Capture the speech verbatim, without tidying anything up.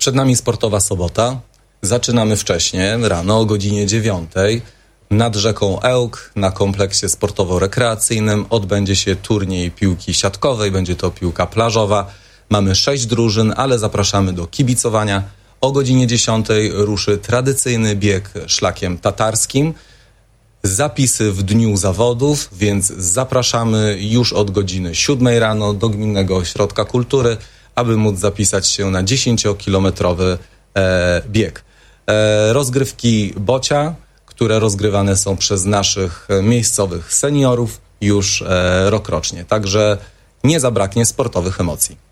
Przed nami sportowa sobota. Zaczynamy wcześnie, rano o godzinie dziewiątej. Nad rzeką Ełk na kompleksie sportowo-rekreacyjnym odbędzie się turniej piłki siatkowej. Będzie to piłka plażowa. Mamy sześć drużyn, ale zapraszamy do kibicowania. O godzinie dziesiątej ruszy tradycyjny bieg szlakiem tatarskim. Zapisy w dniu zawodów, więc zapraszamy już od godziny siódmej rano do Gminnego Ośrodka Kultury, aby móc zapisać się na dziesięciokilometrowy e, bieg. E, rozgrywki bocia, które rozgrywane są przez naszych miejscowych seniorów już e, rokrocznie. Także nie zabraknie sportowych emocji.